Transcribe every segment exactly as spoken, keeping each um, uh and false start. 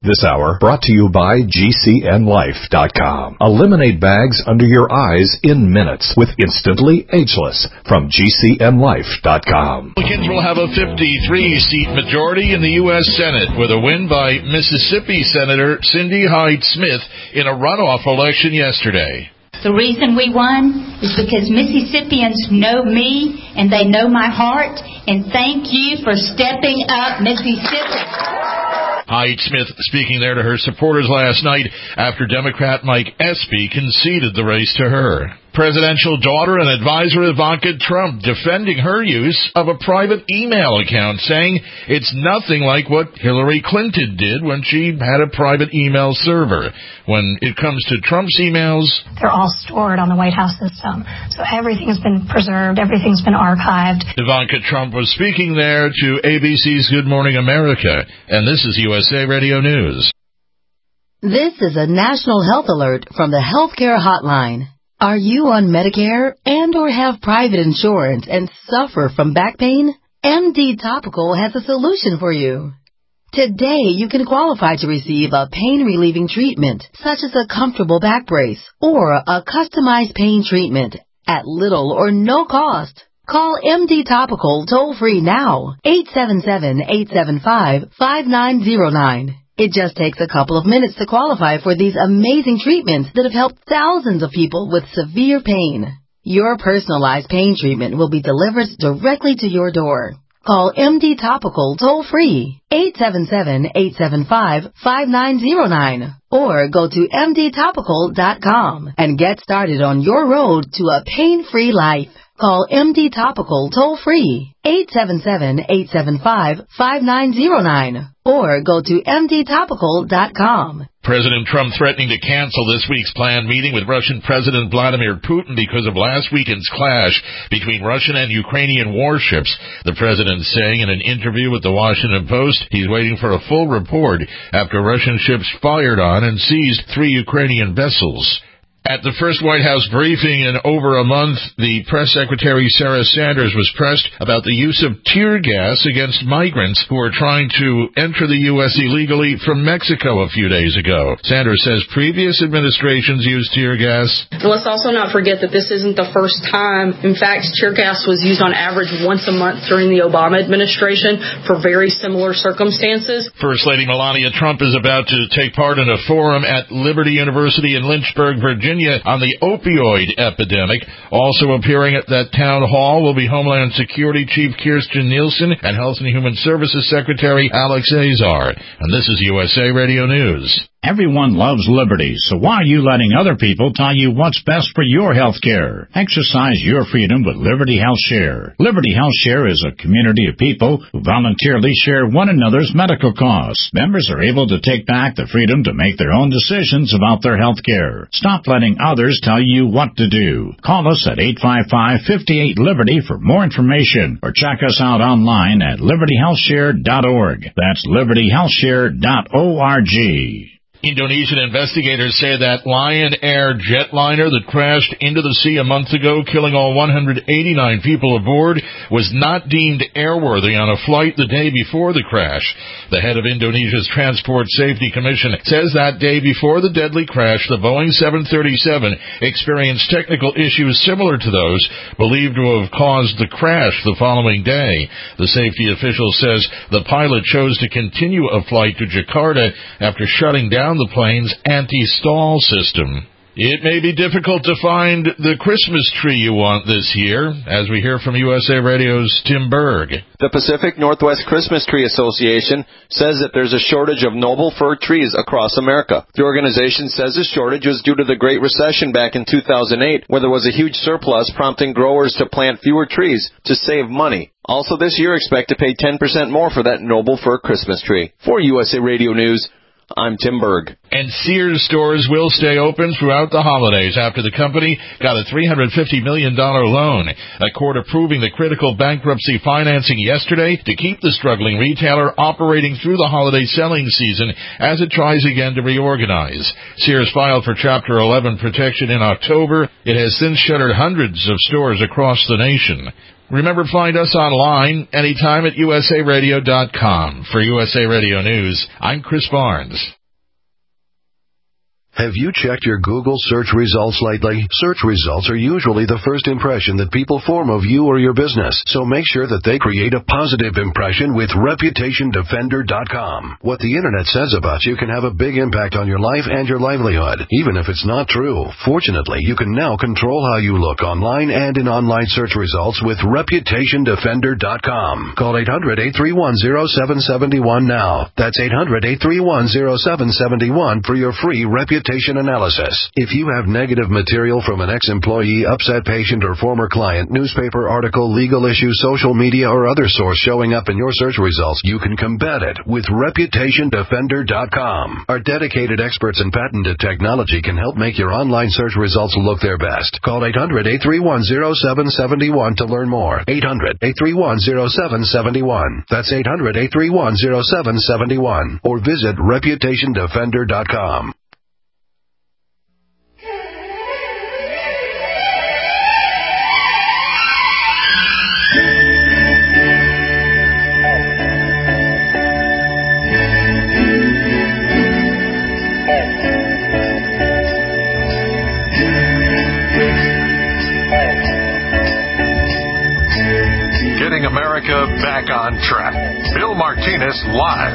This hour brought to you by G C N Life dot com. Eliminate bags under your eyes in minutes with Instantly Ageless from G C N Life dot com. Republicans will have a fifty-three seat majority in the U S Senate with a win by Mississippi Senator Cindy Hyde-Smith in a runoff election yesterday. The reason we won is because Mississippians know me and they know my heart, and thank you for stepping up, Mississippi. Hyde-Smith speaking there to her supporters last night after Democrat Mike Espy conceded the race to her. Presidential daughter and advisor Ivanka Trump defending her use of a private email account, saying it's nothing like what Hillary Clinton did when she had a private email server. When it comes to Trump's emails, they're all stored on the White House system, so everything's been preserved, everything's been archived. Ivanka Trump was speaking there to A B C's Good Morning America, and this is U S A Radio News. This is a national health alert from the Healthcare Hotline. Are you on Medicare and or have private insurance and suffer from back pain? M D Topical has a solution for you. Today, you can qualify to receive a pain-relieving treatment, such as a comfortable back brace or a customized pain treatment at little or no cost. Call M D Topical toll-free now, eight seven seven, eight seven five, five nine zero nine. It just takes a couple of minutes to qualify for these amazing treatments that have helped thousands of people with severe pain. Your personalized pain treatment will be delivered directly to your door. Call M D Topical toll-free, eight seven seven, eight seven five, five nine zero nine, or go to M D topical dot com and get started on your road to a pain-free life. Call M D Topical toll-free, eight seven seven, eight seven five, five nine zero nine, or go to M D topical dot com. President Trump threatening to cancel this week's planned meeting with Russian President Vladimir Putin because of last weekend's clash between Russian and Ukrainian warships. The president saying in an interview with the Washington Post he's waiting for a full report after Russian ships fired on and seized three Ukrainian vessels. At the first White House briefing in over a month, the press secretary Sarah Sanders was pressed about the use of tear gas against migrants who were trying to enter the U S illegally from Mexico a few days ago. Sanders says previous administrations used tear gas. And let's also not forget that this isn't the first time. In fact, tear gas was used on average once a month during the Obama administration for very similar circumstances. First Lady Melania Trump is about to take part in a forum at Liberty University in Lynchburg, Virginia, on the opioid epidemic. Also appearing at that town hall will be Homeland Security Chief Kirstjen Nielsen and Health and Human Services Secretary Alex Azar. And this is U S A Radio News. Everyone loves liberty, so why are you letting other people tell you what's best for your health care? Exercise your freedom with Liberty Health Share. Liberty Health Share is a community of people who voluntarily share one another's medical costs. Members are able to take back the freedom to make their own decisions about their health care. Stop letting others tell you what to do. Call us at eight five five, five eight, Liberty for more information, or check us out online at liberty health share dot org. That's liberty health share dot org. Indonesian investigators say that Lion Air jetliner that crashed into the sea a month ago, killing all one hundred eighty-nine people aboard, was not deemed airworthy on a flight the day before the crash. The head of Indonesia's Transport Safety Commission says that day before the deadly crash, the Boeing seven thirty-seven experienced technical issues similar to those believed to have caused the crash the following day. The safety official says the pilot chose to continue a flight to Jakarta after shutting down the plane's anti-stall system. It may be difficult to find the Christmas tree you want this year, as we hear from U S A Radio's Tim Berg. The Pacific Northwest Christmas Tree Association says that there's a shortage of noble fir trees across America. The organization says the shortage was due to the Great Recession back in two thousand eight, where there was a huge surplus prompting growers to plant fewer trees to save money. Also this year, expect to pay ten percent more for that noble fir Christmas tree. For U S A Radio News, I'm Tim Berg. And Sears stores will stay open throughout the holidays after the company got a three hundred fifty million dollars loan. A court approving the critical bankruptcy financing yesterday to keep the struggling retailer operating through the holiday selling season as it tries again to reorganize. Sears filed for Chapter eleven protection in October. It has since shuttered hundreds of stores across the nation. Remember, find us online anytime at U S A radio dot com. For U S A Radio News, I'm Chris Barnes. Have you checked your Google search results lately? Search results are usually the first impression that people form of you or your business, so make sure that they create a positive impression with reputation defender dot com. What the Internet says about you can have a big impact on your life and your livelihood, even if it's not true. Fortunately, you can now control how you look online and in online search results with reputation defender dot com. Call eight hundred, eight three one, zero seven seven one now. That's eight hundred, eight three one, zero seven seven one for your free reputation analysis. If you have negative material from an ex-employee, upset patient, or former client, newspaper article, legal issue, social media, or other source showing up in your search results, you can combat it with reputation defender dot com. Our dedicated experts in patented technology can help make your online search results look their best. Call eight hundred, eight three one, zero seven seven one to learn more. eight hundred, eight three one, zero seven seven one. That's eight hundred, eight three one, zero seven seven one. Or visit reputation defender dot com. America back on track. Bill Martinez live.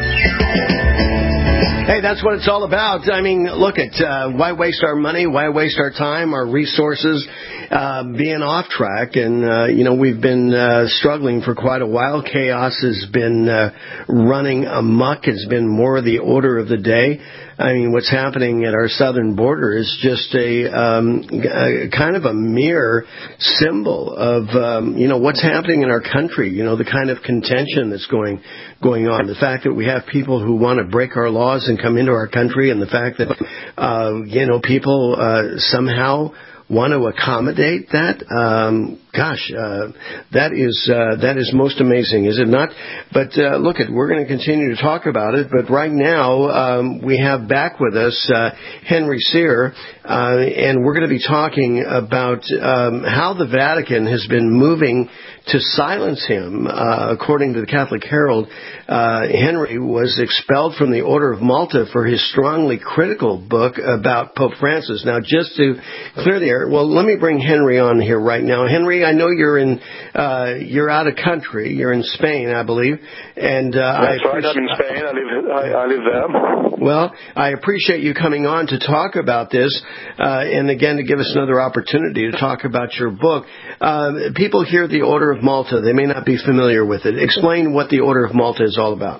Hey, that's what it's all about. I mean, look at uh, why waste our money? Why waste our time, our resources, uh, being off track? And, uh, you know, we've been uh, struggling for quite a while. Chaos has been uh, running amok. It's been more the order of the day. I mean, what's happening at our southern border is just a, um, a kind of a mere symbol of, um, you know, what's happening in our country. You know, the kind of contention that's going going on. The fact that we have people who want to break our laws and come into our country, and the fact that, uh, you know, people uh, somehow want to accommodate that. Um, gosh, uh, that is uh, that is most amazing, is it not? But uh, look, at we're going to continue to talk about it. But right now, um, we have back with us uh, Henry Cyr, uh, and we're going to be talking about um, how the Vatican has been moving to silence him. Uh, according to the Catholic Herald, uh, Henry was expelled from the Order of Malta for his strongly critical book about Pope Francis. Now, just to clear the air, well, let me bring Henry on here right now. Henry, I know you're in, uh, you're out of country. You're in Spain, I believe. And uh, That's I right. I'm in Spain. I live, I, I live there. Well, I appreciate you coming on to talk about this, uh, and again to give us another opportunity to talk about your book. Uh, people hear the Order of Malta. They may not be familiar with it. Explain what the Order of Malta is all about.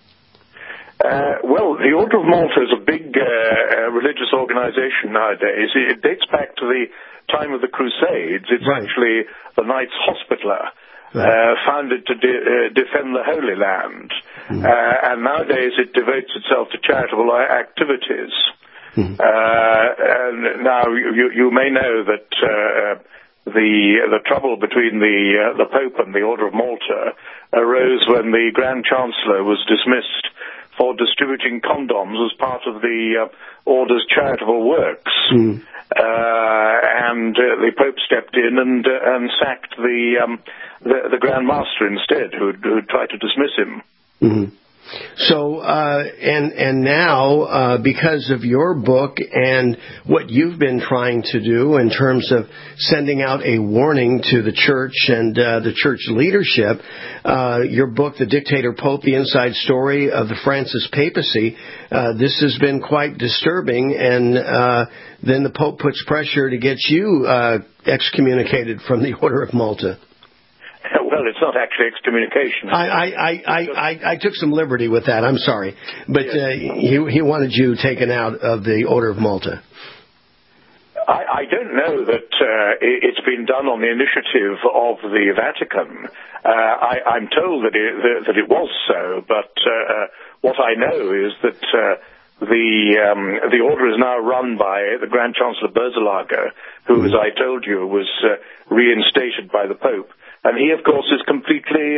Uh, well, the Order of Malta is a big uh, religious organization nowadays. It dates back to the time of the Crusades. It's right. actually the Knights Hospitaller, right. uh, founded to de- uh, defend the Holy Land. Mm-hmm. Uh, and nowadays it devotes itself to charitable activities. Mm-hmm. Uh, and now you, you may know that uh, the the trouble between the uh, the Pope and the Order of Malta arose when the Grand Chancellor was dismissed for distributing condoms as part of the uh, Order's charitable works. Mm. Uh, and uh, the Pope stepped in and uh, and sacked the, um, the the Grand Master instead, who who tried to dismiss him. Mm-hmm. So, uh, and and now, uh, because of your book and what you've been trying to do in terms of sending out a warning to the church and uh, the church leadership, uh, your book, The Dictator Pope, The Inside Story of the Francis Papacy, uh, this has been quite disturbing, and uh, then the Pope puts pressure to get you uh, excommunicated from the Order of Malta. Well, it's not actually excommunication. I, I, I, I, I took some liberty with that. I'm sorry. But uh, he, he wanted you taken out of the Order of Malta. I, I don't know that uh, it's been done on the initiative of the Vatican. Uh, I, I'm told that it, that it was so, but uh, what I know is that uh, the um, the order is now run by the Grand Chancellor Berzelaga, who, mm-hmm. as I told you, was uh, reinstated by the Pope. And he, of course, is completely um,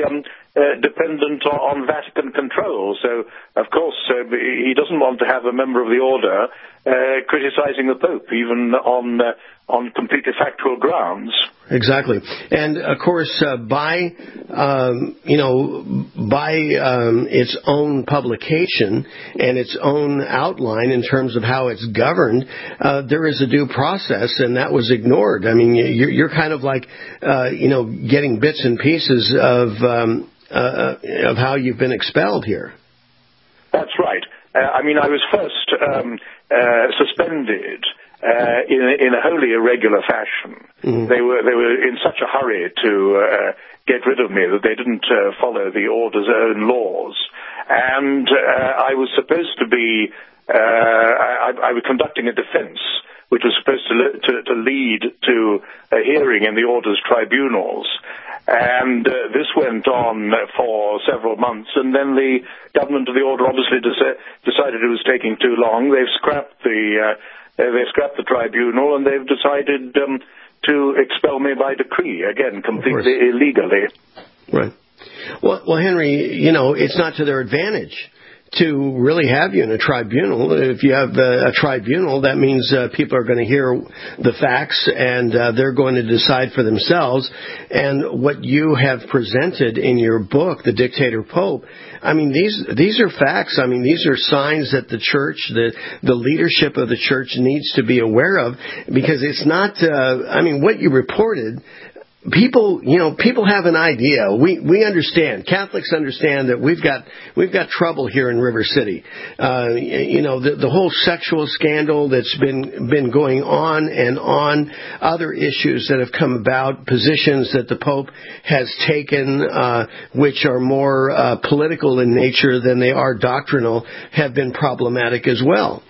uh, dependent on, on Vatican control. So, of course, uh, he doesn't want to have a member of the order uh, criticizing the Pope, even on uh, on completely factual grounds. Exactly, and of course, uh, by um, you know, by um, its own publication and its own outline in terms of how it's governed, uh, there is a due process, and that was ignored. I mean, you're, you're kind of like uh, you know, getting bits and pieces of um, uh, of how you've been expelled here. That's right. Uh, I mean, I was first um, uh, suspended. Uh, in, in a wholly irregular fashion. Mm-hmm. They were they were in such a hurry to uh, get rid of me that they didn't uh, follow the order's own laws. And uh, I was supposed to be, uh, I, I was conducting a defense, which was supposed to, to, to lead to a hearing in the order's tribunals. And uh, this went on for several months, and then the government of the order obviously de- decided it was taking too long. They've scrapped the... Uh, Uh, they scrapped the tribunal, and they've decided um, to expel me by decree, again, completely illegally. Right. Well, well, Henry, you know, it's not to their advantage to really have you in a tribunal. If you have a, a tribunal, that means uh, people are going to hear the facts, and uh, they're going to decide for themselves. And what you have presented in your book, The Dictator Pope, I mean, these these are facts. I mean, these are signs that the church, the the leadership of the church needs to be aware of, because it's not, uh, I mean, what you reported, people, you know, people have an idea. We we understand. Catholics understand that we've got we've got trouble here in River City. Uh, you know, the the whole sexual scandal that's been been going on and on, other issues that have come about, positions that the Pope has taken, uh, which are more uh, political in nature than they are doctrinal, have been problematic as well.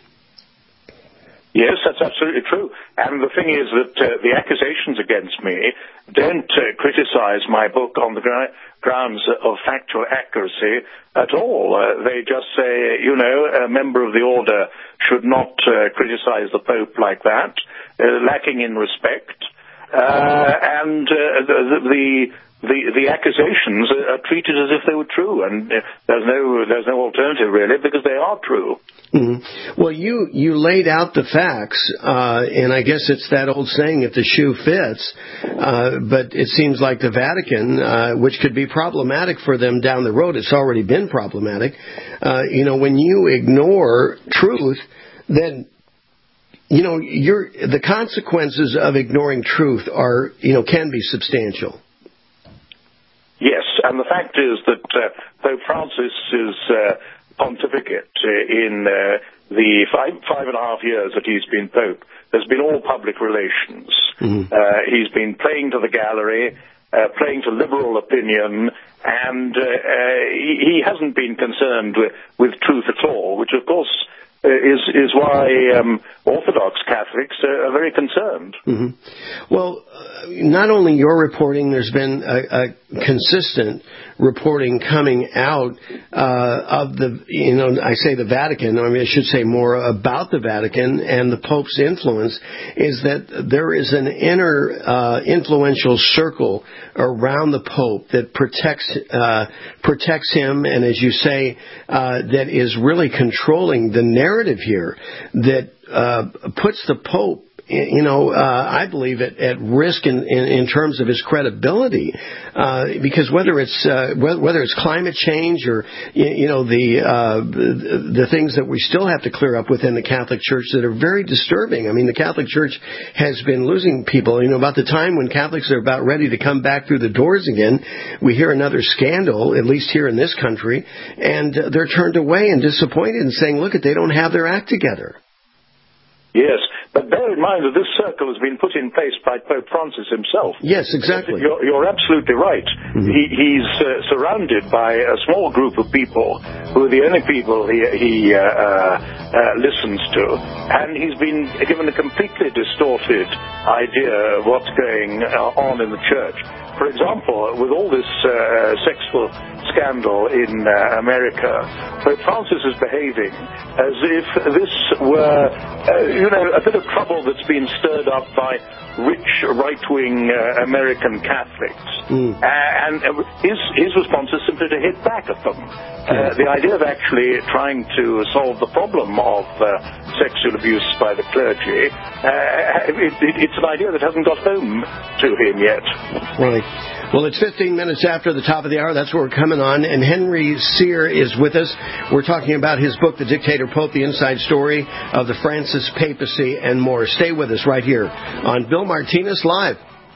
Yes, that's absolutely true. And the thing is that uh, the accusations against me don't uh, criticize my book on the gra- grounds of factual accuracy at all. Uh, they just say, you know, a member of the order should not uh, criticize the Pope like that, uh, lacking in respect. Uh, and uh, the, the the the accusations are treated as if they were true, and there's no there's no alternative really, because they are true. Mm-hmm. Well, you you laid out the facts, uh, and I guess it's that old saying, if the shoe fits. Uh, but it seems like the Vatican, uh, which could be problematic for them down the road, it's already been problematic. Uh, you know, when you ignore truth, then you know you're, the consequences of ignoring truth are, you know, can be substantial. Yes, and the fact is that uh, Pope Francis's uh, pontificate in uh, the five, five and a half years that he's been Pope has been all public relations. Mm-hmm. Uh, he's been playing to the gallery, uh, playing to liberal opinion, and uh, uh, he, he hasn't been concerned with, with truth at all, which, of course, Uh, is is why um, Orthodox Catholics uh, are very concerned. Mm-hmm. Well, uh, not only your reporting, there's been a, a consistent reporting coming out uh, of the, you know, I say the Vatican, I mean, I should say more about the Vatican and the Pope's influence, is that there is an inner uh, influential circle around the Pope that protects uh, protects him, and as you say, uh, that is really controlling the narrative here, that uh, puts the Pope, you know, uh, I believe at, at risk in, in, in terms of his credibility, uh, because whether it's uh, whether it's climate change or you know the, uh, the the things that we still have to clear up within the Catholic Church that are very disturbing. I mean, the Catholic Church has been losing people. You know, about the time when Catholics are about ready to come back through the doors again, we hear another scandal, at least here in this country, and they're turned away and disappointed and saying, "Look, they don't have their act together." Yes, but bear in mind that this circle has been put in place by Pope Francis himself. Yes, exactly. You're, you're absolutely right. Mm-hmm. He, he's uh, surrounded by a small group of people who are the only people he, he uh, uh, uh, listens to. And he's been given a completely distorted idea of what's going uh, on in the church. For example, with all this uh, sexual scandal in uh, America, Pope Francis is behaving as if this were, uh, you know, a bit of trouble that's been stirred up by rich right-wing uh, American Catholics. Mm. Uh, and uh, his, his response is simply to hit back at them. Uh, the idea of actually trying to solve the problem of uh, sexual abuse by the clergy, uh, it, it, it's an idea that hasn't got home to him yet. Right. Well, it's fifteen minutes after the top of the hour. That's where we're coming on. And Henry Cyr is with us. We're talking about his book, The Dictator Pope, The Inside Story of the Francis Papacy and more. Stay with us right here on Bill Martinez Live.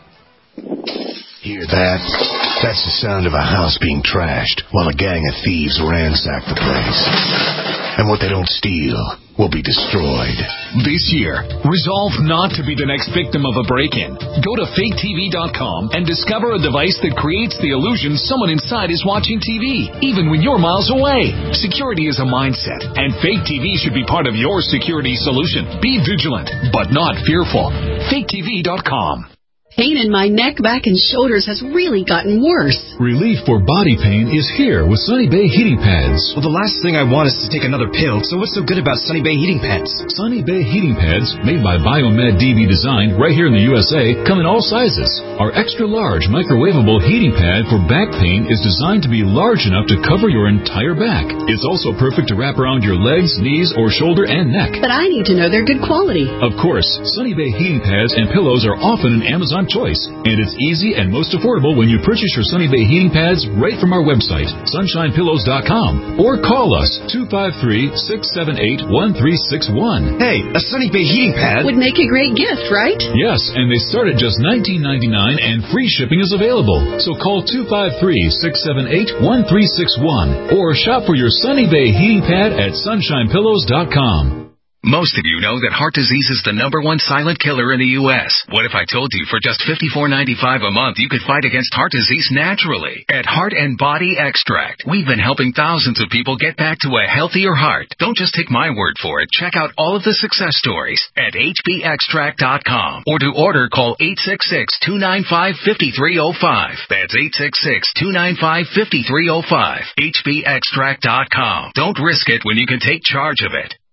Hear that? That's the sound of a house being trashed while a gang of thieves ransack the place. And what they don't steal will be destroyed. This year, resolve not to be the next victim of a break-in. Go to fake T V dot com and discover a device that creates the illusion someone inside is watching T V, even when you're miles away. Security is a mindset, and Fake T V should be part of your security solution. Be vigilant, but not fearful. fake T V dot com. Pain in my neck, back, and shoulders has really gotten worse. Relief for body pain is here with Sunny Bay Heating Pads. Well, the last thing I want is to take another pill, so what's so good about Sunny Bay Heating Pads? Sunny Bay Heating Pads, made by Biomed D B Design right here in the U S A, come in all sizes. Our extra-large microwavable heating pad for back pain is designed to be large enough to cover your entire back. It's also perfect to wrap around your legs, knees, or shoulder and neck. But I need to know they're good quality. Of course, Sunny Bay Heating Pads and pillows are often an Amazon choice, and it's easy and most affordable when you purchase your Sunny Bay heating pads right from our website, sunshine pillows dot com, or call us two five three, six seven eight, one three six one. Hey, a Sunny Bay heating pad would make a great gift, right? Yes, and they start at just nineteen ninety-nine, and free shipping is available. So call two five three, six seven eight, one three six one or shop for your Sunny Bay heating pad at sunshine pillows dot com. Most of you know that heart disease is the number one silent killer in the U S What if I told you for just fifty-four ninety-five a month you could fight against heart disease naturally? At Heart and Body Extract, we've been helping thousands of people get back to a healthier heart. Don't just take my word for it. Check out all of the success stories at H B extract dot com. Or to order, call eight six six, two nine five, five three zero five. That's eight six six, two nine five, five three zero five. H B extract dot com. Don't risk it when you can take charge of it.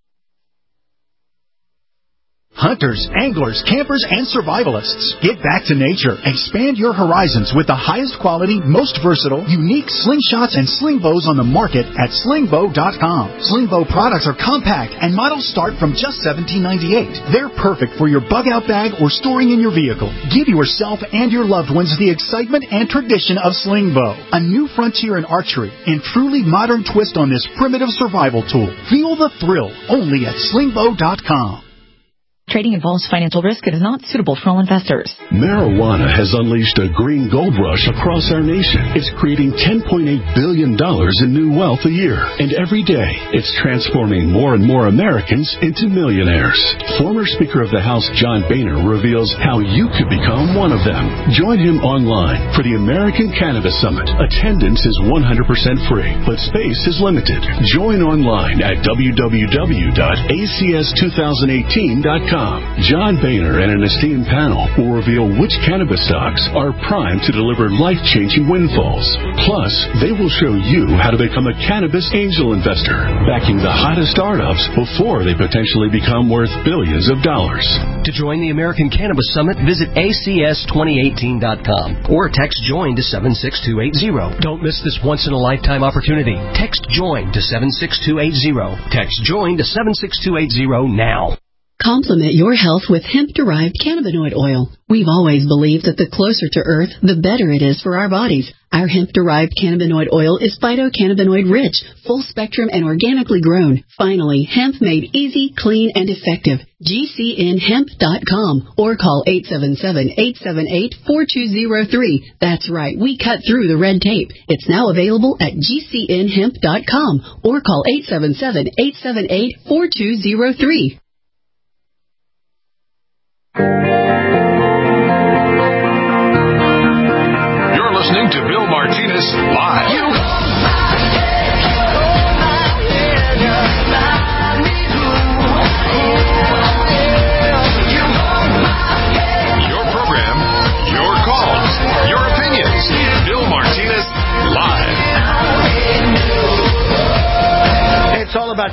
Hunters, anglers, campers, and survivalists. Get back to nature. Expand your horizons with the highest quality, most versatile, unique slingshots and sling bows on the market at sling bow dot com. Sling bow products are compact and models start from just seventeen ninety-eight. They're perfect for your bug-out bag or storing in your vehicle. Give yourself and your loved ones the excitement and tradition of sling bow. A new frontier in archery and truly modern twist on this primitive survival tool. Feel the thrill only at sling bow dot com. Trading involves financial risk and is not suitable for all investors. Marijuana has unleashed a green gold rush across our nation. It's creating ten point eight billion dollars in new wealth a year. And every day, it's transforming more and more Americans into millionaires. Former Speaker of the House John Boehner reveals how you could become one of them. Join him online for the American Cannabis Summit. Attendance is one hundred percent free, but space is limited. Join online at w w w dot a c s two thousand eighteen dot com. John Boehner and an esteemed panel will reveal which cannabis stocks are primed to deliver life-changing windfalls. Plus, they will show you how to become a cannabis angel investor, backing the hottest startups before they potentially become worth billions of dollars. To join the American Cannabis Summit, visit A C S twenty eighteen dot com or text JOIN to seven six two eight zero. Don't miss this once-in-a-lifetime opportunity. Text JOIN to seven six two eight zero. Text JOIN to seven six two eight zero now. Complement your health with hemp-derived cannabinoid oil. We've always believed that the closer to Earth, the better it is for our bodies. Our hemp-derived cannabinoid oil is phytocannabinoid rich, full-spectrum, and organically grown. Finally, hemp made easy, clean, and effective. G C N hemp dot com or call eight seven seven, eight seven eight, four two zero three. That's right, we cut through the red tape. It's now available at G C N hemp dot com or call eight seven seven, eight seven eight, four two zero three. You're listening to Bill Martinez Live. You hold my head, hold my head, remind me who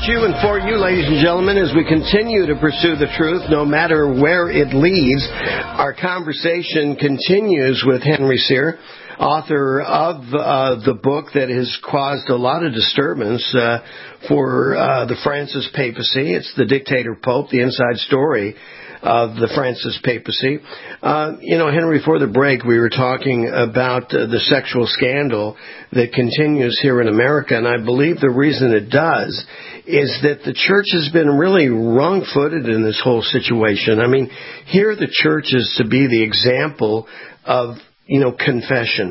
you and for you, ladies and gentlemen, as we continue to pursue the truth, no matter where it leads. Our conversation continues with Henry Cyr, author of uh, the book that has caused a lot of disturbance uh, for uh, the Francis papacy. It's The Dictator Pope, the inside story of the Francis papacy. Uh, you know, Henry, before the break, we were talking about uh, the sexual scandal that continues here in America, and I believe the reason it does is that the church has been really wrong-footed in this whole situation. I mean, here the church is to be the example of, you know, confession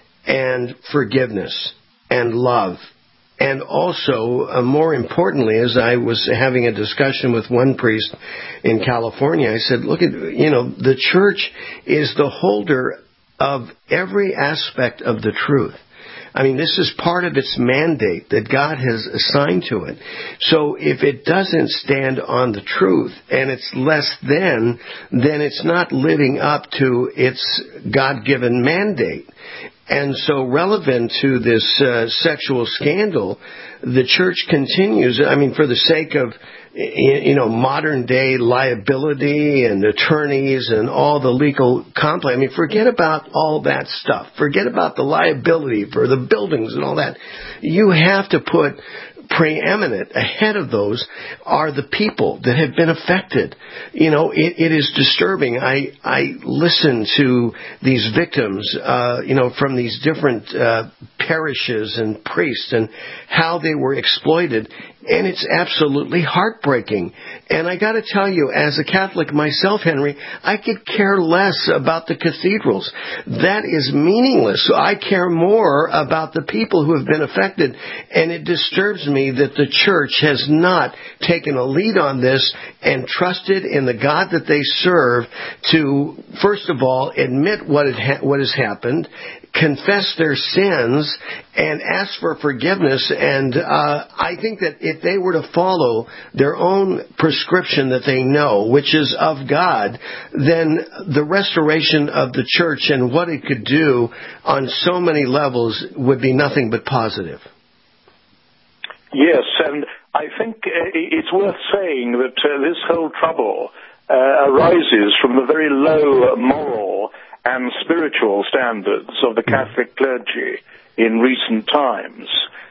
and forgiveness and love. And also, uh, more importantly, as I was having a discussion with one priest in California, I said, look at, you know, the church is the holder of every aspect of the truth. I mean, this is part of its mandate that God has assigned to it. So if it doesn't stand on the truth and it's less than, then it's not living up to its God-given mandate. And so relevant to this uh, sexual scandal, the church continues, I mean, for the sake of, you know, modern day liability and attorneys and all the legal complex. I mean, forget about all that stuff. Forget about the liability for the buildings and all that. You have to put preeminent ahead of those are the people that have been affected. You know, it, it is disturbing. I, I listen to these victims, uh, you know, from these different uh, parishes and priests and how they were exploited. And it's absolutely heartbreaking. And I got to tell you, as a Catholic myself, Henry, I could care less about the cathedrals. That is meaningless. So I care more about the people who have been affected. And it disturbs me that the church has not taken a lead on this and trusted in the God that they serve to, first of all, admit what it ha- what has happened, confess their sins, and ask for forgiveness. And uh, I think that if they were to follow their own prescription that they know, which is of God, then the restoration of the church and what it could do on so many levels would be nothing but positive. Yes, and I think uh, it's worth saying that uh, this whole trouble uh, arises from the very low moral and spiritual standards of the Catholic clergy in recent times.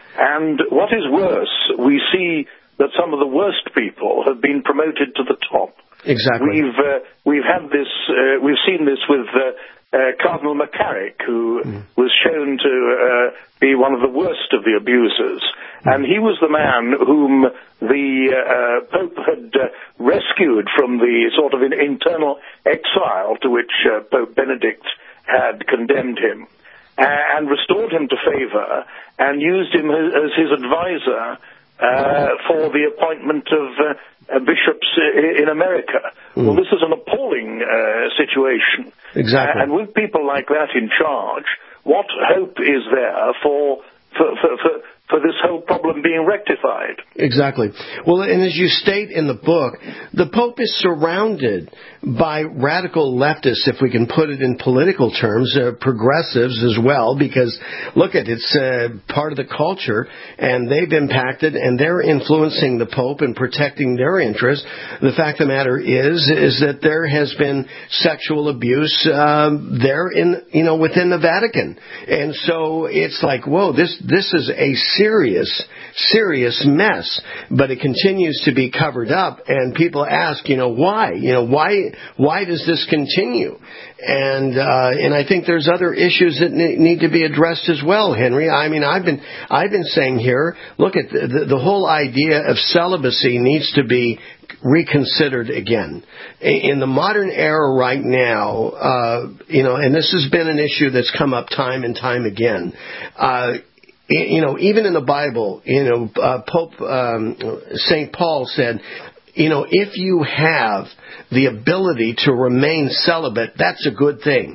And what is worse, we see that some of the worst people have been promoted to the top. Exactly. We've uh, we've had this. Uh, we've seen this with uh, uh, Cardinal McCarrick, who mm. was shown to uh, be one of the worst of the abusers, mm. and he was the man whom the uh, Pope had uh, rescued from the sort of internal exile to which uh, Pope Benedict had condemned him, and restored him to favor, and used him as his advisor uh, for the appointment of uh, bishops in America. Mm. Well, this is an appalling uh, situation. Exactly. Uh, and with people like that in charge, what hope is there for for, for, for for this whole problem being rectified? Exactly. Well, and as you state in the book, the Pope is surrounded by radical leftists, if we can put it in political terms, uh, progressives as well, because, look, at it's uh, part of the culture, and they've impacted, and they're influencing the Pope and protecting their interests. The fact of the matter is, is that there has been sexual abuse uh, there in, you know, within the Vatican. And so it's like, whoa, this, this is a serious, serious mess, but it continues to be covered up, and people ask, you know, why? You know, why, why does this continue? And, uh, and I think there's other issues that need to be addressed as well, Henry. I mean, I've been, I've been saying here, look at the, the, the whole idea of celibacy needs to be reconsidered again. In the modern era right now, uh, you know, and this has been an issue that's come up time and time again, uh, you know, even in the Bible, you know, uh, Pope um, Saint Paul said, you know, if you have the ability to remain celibate, that's a good thing.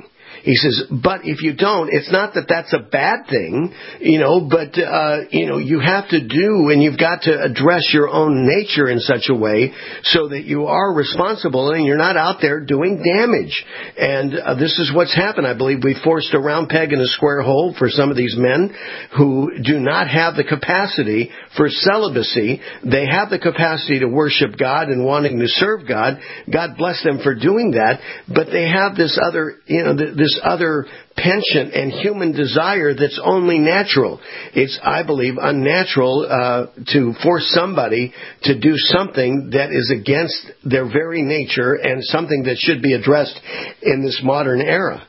He says, but if you don't, it's not that that's a bad thing, you know, but, uh, you know, you have to do and you've got to address your own nature in such a way so that you are responsible and you're not out there doing damage. And uh, this is what's happened. I believe we forced a round peg in a square hole for some of these men who do not have the capacity for celibacy. They have the capacity to worship God and wanting to serve God. God bless them for doing that. But they have this other, you know, this other penchant and human desire that's only natural. It's, I believe, unnatural uh, to force somebody to do something that is against their very nature and something that should be addressed in this modern era.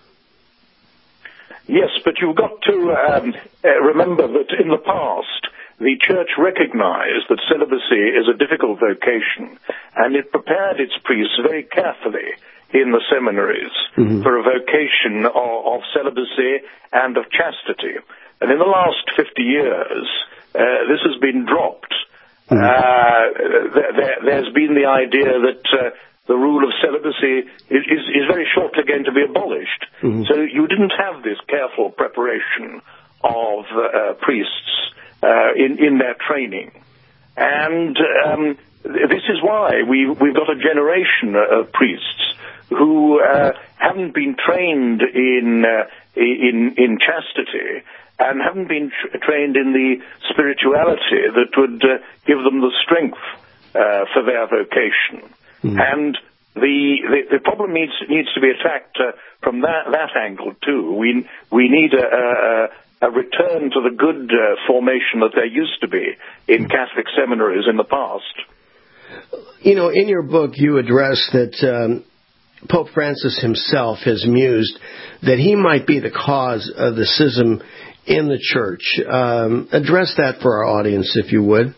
Yes, but you've got to um, uh, remember that in the past, the church recognized that celibacy is a difficult vocation, and it prepared its priests very carefully in the seminaries mm-hmm. for a vocation of, of celibacy and of chastity. And in the last fifty years, uh, this has been dropped. Mm-hmm. Uh, there, there, there's been the idea that uh, the rule of celibacy is, is, is very shortly going to be abolished. Mm-hmm. So you didn't have this careful preparation of uh, priests uh, in, in their training. And um, this is why we, we've got a generation of priests who uh, haven't been trained in, uh, in, in chastity and haven't been tr- trained in the spirituality that would uh, give them the strength uh, for their vocation. Mm. And the, the the problem needs needs to be attacked uh, from that that angle too. We we need a, a, a return to the good uh, formation that there used to be in Catholic seminaries in the past. You know, in your book, you address that um, Pope Francis himself has mused that he might be the cause of the schism in the church. Um, address that for our audience, if you would.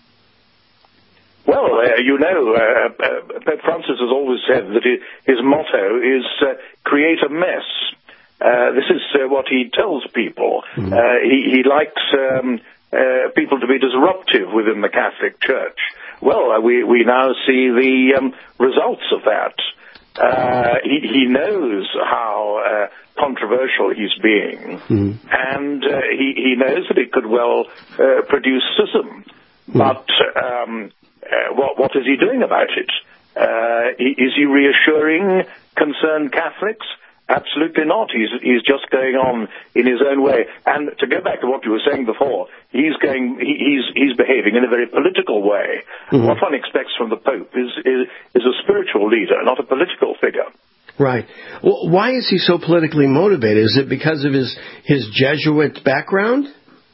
Well, uh, you know, uh, uh, Pope Francis has always said that he, his motto is uh, create a mess. Uh, this is uh, what he tells people. Mm-hmm. Uh, he, he likes um, uh, people to be disruptive within the Catholic Church. Well, uh, we, we now see the um, results of that. Uh, he, he knows how uh, controversial he's being, mm-hmm. and uh, he, he knows that it could well uh, produce schism. Mm-hmm. But um, uh, what, what is he doing about it? Uh, is he reassuring concerned Catholics? Absolutely not. He's he's just going on in his own way. And to go back to what you were saying before, he's going he, he's he's behaving in a very political way. Mm-hmm. What one expects from the Pope is, is is a spiritual leader, not a political figure. Right. Well, why is he so politically motivated? Is it because of his his Jesuit background?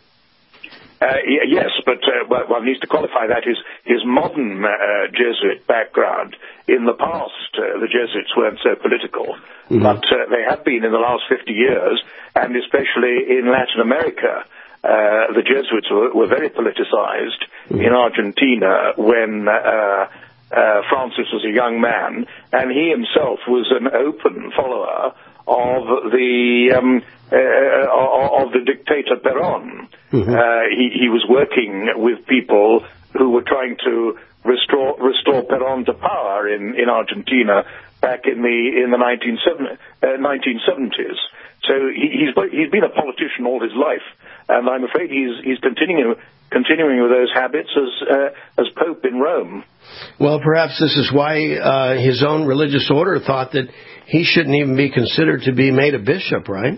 Uh, yes, but uh, well, one needs to qualify that. His, his modern uh, Jesuit background. In the past, uh, the Jesuits weren't so political, mm-hmm. but uh, they have been in the last fifty years, and especially in Latin America. Uh, the Jesuits were, were very politicized mm-hmm. in Argentina when uh, uh, Francis was a young man, and he himself was an open follower of the um, uh, of the dictator Perón. Mm-hmm. Uh, he, he was working with people who were trying to restore restore Perón to power in, in Argentina back in the in the nineteen seventies. So he, he's he's been a politician all his life, and I'm afraid he's he's continuing continuing with those habits as uh, as Pope in Rome. Well, perhaps this is why uh, his own religious order thought that he shouldn't even be considered to be made a bishop, right?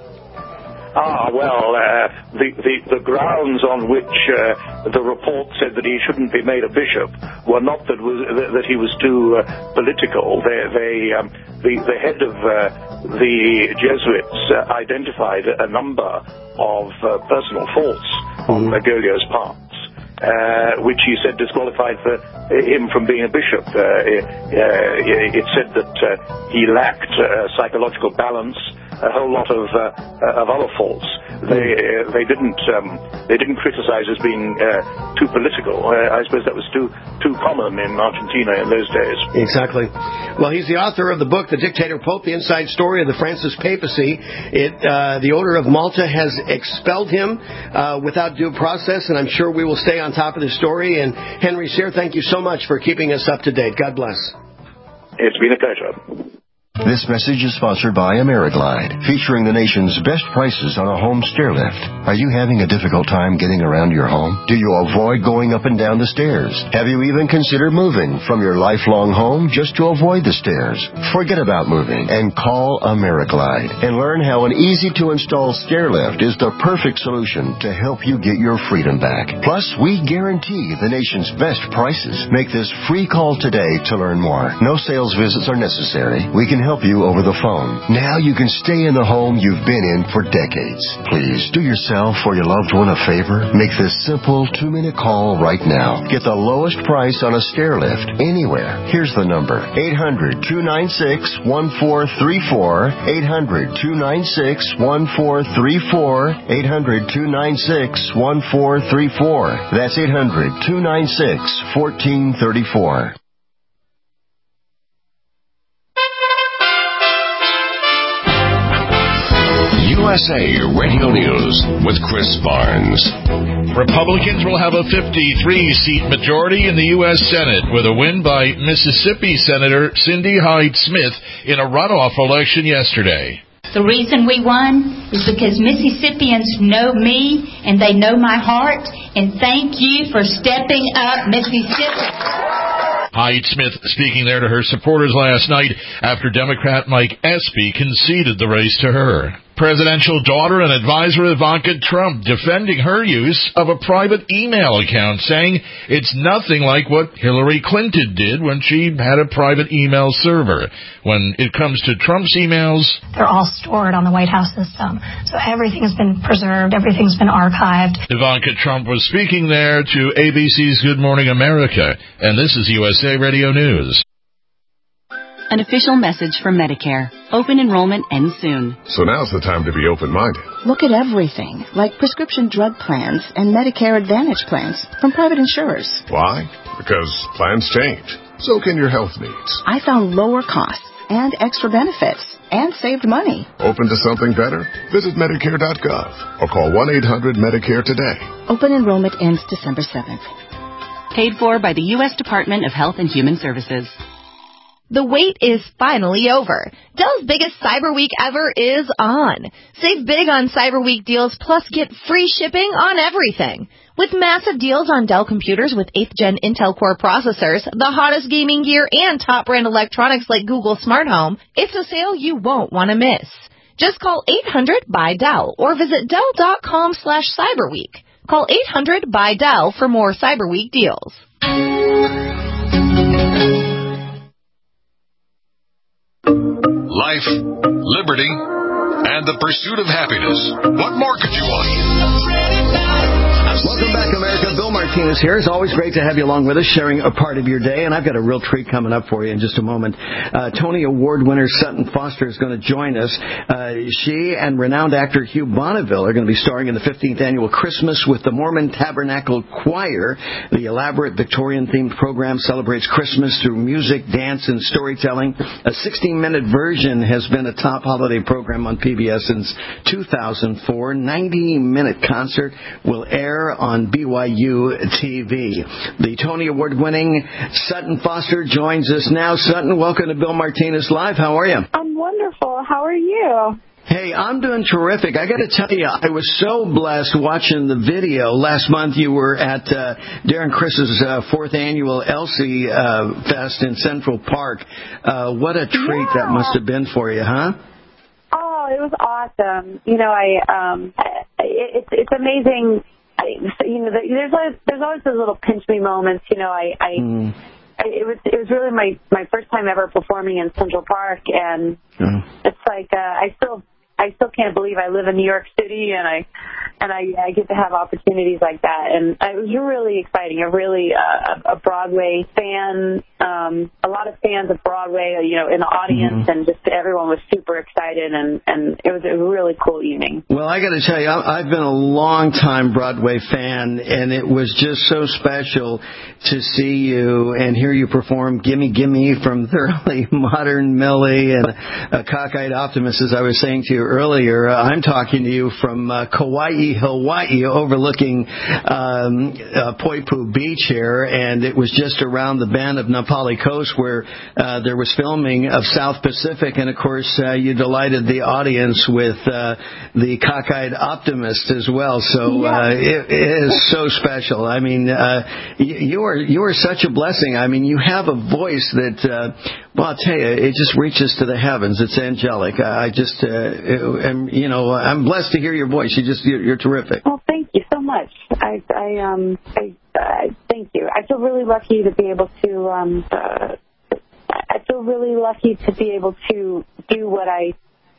Ah, well, uh, the, the, the grounds on which uh, the report said that he shouldn't be made a bishop were not that was that he was too uh, political. They, they, um, the, the head of uh, the Jesuits uh, identified a number of uh, personal faults on mm-hmm. Bergoglio's part, uh, which he said disqualified for him from being a bishop. Uh, it, uh, it said that uh, he lacked uh, psychological balance, a whole lot of uh, of other faults. They uh, they didn't um, they didn't criticize as being uh, too political. Uh, I suppose that was too too common in Argentina in those days. Exactly. Well, he's the author of the book, The Dictator Pope: The Inside Story of the Francis Papacy. It uh, the Order of Malta has expelled him uh, without due process, and I'm sure we will stay on top of the story. And Henry Cyr, thank you so much for keeping us up to date. God bless. It's been a pleasure. This message is sponsored by AmeriGlide, featuring the nation's best prices on a home stair lift. Are you having a difficult time getting around your home? Do you avoid going up and down the stairs? Have you even considered moving from your lifelong home just to avoid the stairs? Forget about moving and call AmeriGlide and learn how an easy-to-install stair lift is the perfect solution to help you get your freedom back. Plus, we guarantee the nation's best prices. Make this free call today to learn more. No sales visits are necessary. We can help you over the phone. Now you can stay in the home you've been in for decades. Please do yourself or your loved one a favor. Make this simple two-minute call right now. Get the lowest price on a stair lift anywhere. Here's the number. eight hundred, two nine six, one four three four. eight hundred, two nine six, one four three four. eight hundred, two nine six, one four three four. That's eight hundred, two nine six, one four three four. U S A Radio News with Chris Barnes. Republicans will have a fifty-three seat majority in the U S Senate with a win by Mississippi Senator Cindy Hyde-Smith in a runoff election yesterday. The reason we won is because Mississippians know me and they know my heart, and thank you for stepping up, Mississippi. Hyde-Smith speaking there to her supporters last night after Democrat Mike Espy conceded the race to her. Presidential daughter and advisor Ivanka Trump defending her use of a private email account, saying it's nothing like what Hillary Clinton did when she had a private email server. When it comes to Trump's emails, they're all stored on the White House system. So everything has been preserved. Everything's been archived. Ivanka Trump was speaking there to A B C's Good Morning America, and this is U S A Radio News. An official message from Medicare. Open enrollment ends soon. So now's the time to be open-minded. Look at everything, like prescription drug plans and Medicare Advantage plans from private insurers. Why? Because plans change. So can your health needs. I found lower costs and extra benefits and saved money. Open to something better? Visit Medicare dot gov or call one eight hundred Medicare today. Open enrollment ends December seventh. Paid for by the U S Department of Health and Human Services. The wait is finally over. Dell's biggest Cyber Week ever is on. Save big on Cyber Week deals, plus get free shipping on everything. With massive deals on Dell computers with eighth gen Intel Core processors, the hottest gaming gear, and top brand electronics like Google Smart Home, it's a sale you won't want to miss. Just call eight hundred by Dell or visit Dell dot com slash Cyber Week. Call eight hundred by Dell for more Cyber Week deals. Life, liberty, and the pursuit of happiness. What more could you want? Welcome back, America. Bill Martinez here. It's always great to have you along with us, sharing a part of your day. And I've got a real treat coming up for you in just a moment. Uh, Tony Award winner Sutton Foster is going to join us. Uh, she and renowned actor Hugh Bonneville are going to be starring in the fifteenth annual Christmas with the Mormon Tabernacle Choir. The elaborate Victorian-themed program celebrates Christmas through music, dance, and storytelling. A sixteen-minute version has been a top holiday program on P B S since two thousand four. ninety-minute concert will air on B Y U T V. The Tony Award-winning Sutton Foster joins us now. Sutton, welcome to Bill Martinez Live. How are you? I'm wonderful. How are you? Hey, I'm doing terrific. I got to tell you, I was so blessed watching the video. Last month you were at uh, Darren Chris's uh, fourth annual Elsie uh, Fest in Central Park. Uh, what a treat yeah. that must have been for you, huh? Oh, it was awesome. You know, I um, it, it's it's amazing. I, you know, there's always, there's always those little pinch me moments. You know, I, I, mm. I it was it was really my my first time ever performing in Central Park, and mm. it's like uh, I still I still can't believe I live in New York City, and I and I, I get to have opportunities like that, and it was really exciting. A really uh, a Broadway fan, um, a lot of fans of Broadway, you know, in the audience, mm-hmm. and just everyone was super excited, and, and it was a really cool evening. Well, I got to tell you, I've been a long time Broadway fan, and it was just so special to see you and hear you perform "Gimme Gimme" from Thoroughly Modern Millie and a Cockeyed Optimist, as I was saying to you earlier. Uh, I'm talking to you from uh, Kauai, Hawaii, overlooking um, uh, Poipu Beach here, and it was just around the bend of Napali Valley Coast where uh, there was filming of South Pacific, and of course uh, you delighted the audience with uh, the Cockeyed Optimist as well. So uh, it, it is so special. I mean, uh, you are you are such a blessing. I mean, you have a voice that, uh, well, I'll tell you, it just reaches to the heavens. It's angelic. I just, uh, am, you know, I'm blessed to hear your voice. You just, you're, you're terrific. Well, thank you so much. I, I, um, I, uh, thank you. I feel really lucky to be able to, um, uh, I feel really lucky to be able to do what I,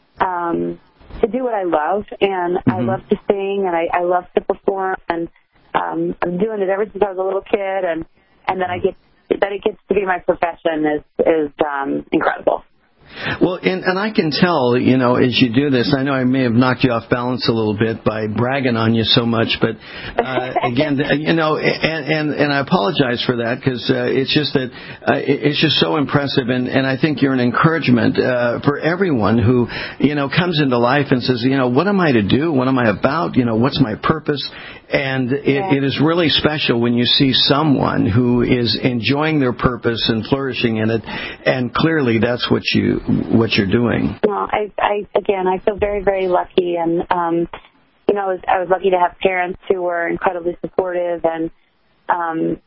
um, to do what I love, and mm-hmm. I love to sing, and I, I love to perform, and um, I'm doing it ever since I was a little kid, and, and then I get that it gets to be my profession is is um, incredible. Well, and, and I can tell, you know, as you do this, I know I may have knocked you off balance a little bit by bragging on you so much, but uh, again, you know, and, and, and I apologize for that because uh, it's just that uh, it's just so impressive, and, and I think you're an encouragement uh, for everyone who, you know, comes into life and says, you know, what am I to do? What am I about? You know, what's my purpose? And it, yeah. it is really special when you see someone who is enjoying their purpose and flourishing in it, and clearly that's what you what you're doing. Well, I, I again, I feel very, very lucky, and um, you know, I was, I was lucky to have parents who were incredibly supportive, and um,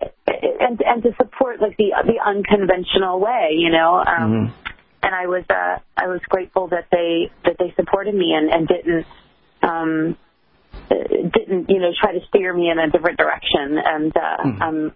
and and to support like the the unconventional way, you know. Um, mm-hmm. And I was uh, I was grateful that they that they supported me and, and didn't. Um, didn't, you know, try to steer me in a different direction. And, uh, mm-hmm. um,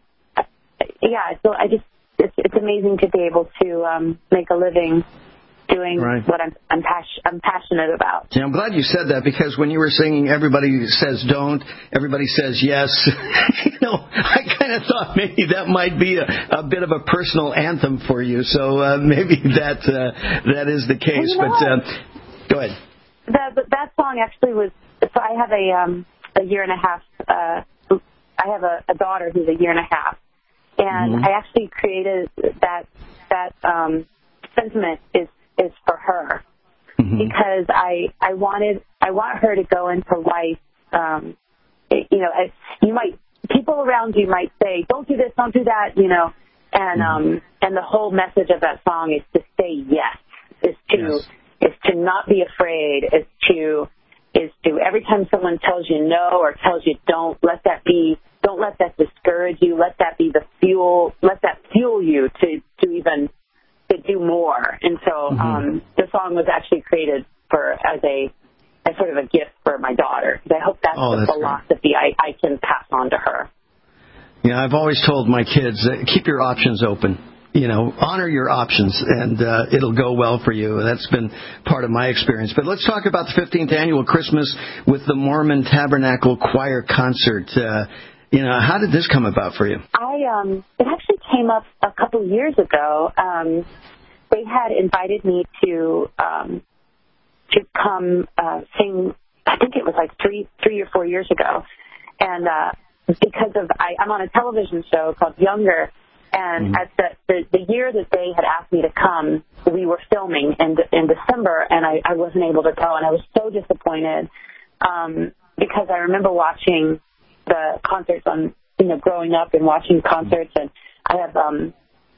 yeah, so I just, it's, it's amazing to be able to, um, make a living doing right. what I'm, I'm, pas- I'm passionate about. Yeah, I'm glad you said that, because when you were singing, everybody says don't, everybody says yes. You know, I kind of thought maybe that might be a, a bit of a personal anthem for you. So, uh, maybe that, uh, that is the case, you know but, uh, go ahead. That, that song actually was, so I have a um, a year and a half. Uh, I have a, a daughter who's a year and a half, and mm-hmm. I actually created that that um, sentiment is is for her mm-hmm. because I I wanted I want her to go into life. Um, it, you know, I, you might people around you might say, "Don't do this, don't do that," you know, and mm-hmm. um, and the whole message of that song is to say yes, is to yes. is to not be afraid, is to is to every time someone tells you no or tells you don't, let that be, don't let that discourage you. Let that be the fuel, let that fuel you to, to even, to do more. And so, mm-hmm. um, the song was actually created for, as a, as sort of a gift for my daughter. I hope that's oh, the that's philosophy I, I can pass on to her. Yeah, I've always told my kids, uh, keep your options open. You know, honor your options, and uh, it'll go well for you. That's been part of my experience. But let's talk about the fifteenth Annual Christmas with the Mormon Tabernacle Choir Concert. Uh, you know, how did this come about for you? I um, it actually came up a couple years ago. Um, they had invited me to um, to come uh, sing. I think it was like three, three or four years ago, and uh, because of I, I'm on a television show called Younger. And mm-hmm. at the, the the year that they had asked me to come, we were filming in in December, and I, I wasn't able to go, and I was so disappointed um, because I remember watching the concerts on, you know, growing up and watching concerts, and I have um,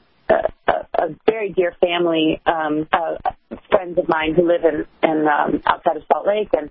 a, a, a very dear family, um, uh, friends of mine who live in, in um, outside of Salt Lake, and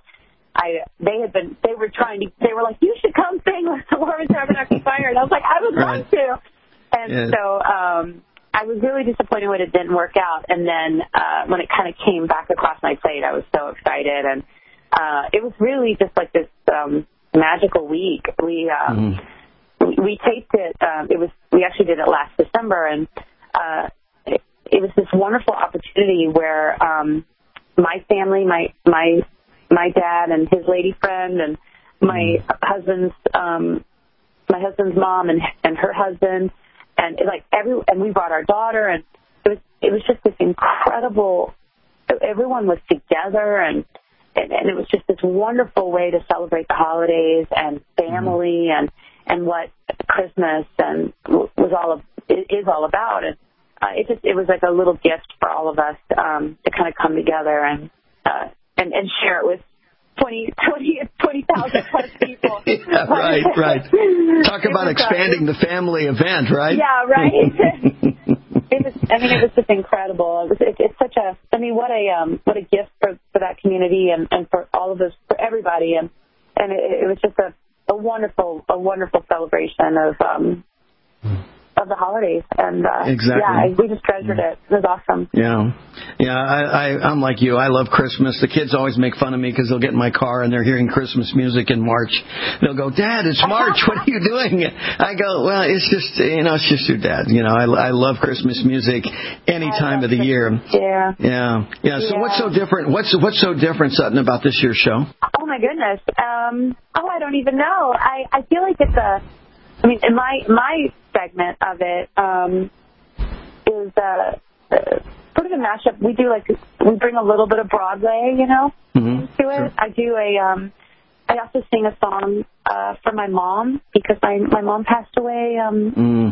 I they had been they were trying to they were like, you should come sing with the Mormon Tabernacle Choir, and I was like, I would love to. And yeah. so um, I was really disappointed when it didn't work out. And then uh, when it kind of came back across my plate, I was so excited. And uh, it was really just like this um, magical week. We um, mm-hmm. we, we taped it. Um, it was we actually did it last December, and uh, it, it was this wonderful opportunity where um, my family, my my my dad and his lady friend, and my mm-hmm. husband's um, my husband's mom and and her husband. And it, like every, and we brought our daughter, and it was it was just this incredible. Everyone was together, and and, and it was just this wonderful way to celebrate the holidays and family, mm-hmm. and and what Christmas and was all of, is all about. And uh, it just it was like a little gift for all of us um, to kind of come together and uh, and and share it with twenty, twenty, twenty thousand plus people. Yeah, right, right. Talk about expanding uh, the family event, right? Yeah, right. I mean, it was just incredible. It was, it, it's such a, I mean, what a, um, what a gift for, for that community and, and for all of us, for everybody. And, and it, it was just a, a wonderful, a wonderful celebration of, um, of the holidays. And, uh, exactly. yeah, we just treasured it. It was awesome. Yeah. Yeah, I, I, I'm like you. I love Christmas. The kids always make fun of me because they'll get in my car and they're hearing Christmas music in March. They'll go, Dad, it's March. What are you doing? I go, well, it's just, you know, it's just your dad. You know, I, I love Christmas music any time of the year. Yeah. Yeah. Yeah. So yeah. what's so different? What's, what's so different, Sutton, about this year's show? Oh, my goodness. Um, oh, I don't even know. I, I feel like it's a, I mean, in my, my segment of it um, is uh, uh, sort of a mashup. We do like we bring a little bit of Broadway, you know, mm-hmm. to it. Sure. I do a. Um, I also sing a song uh, for my mom because my my mom passed away um,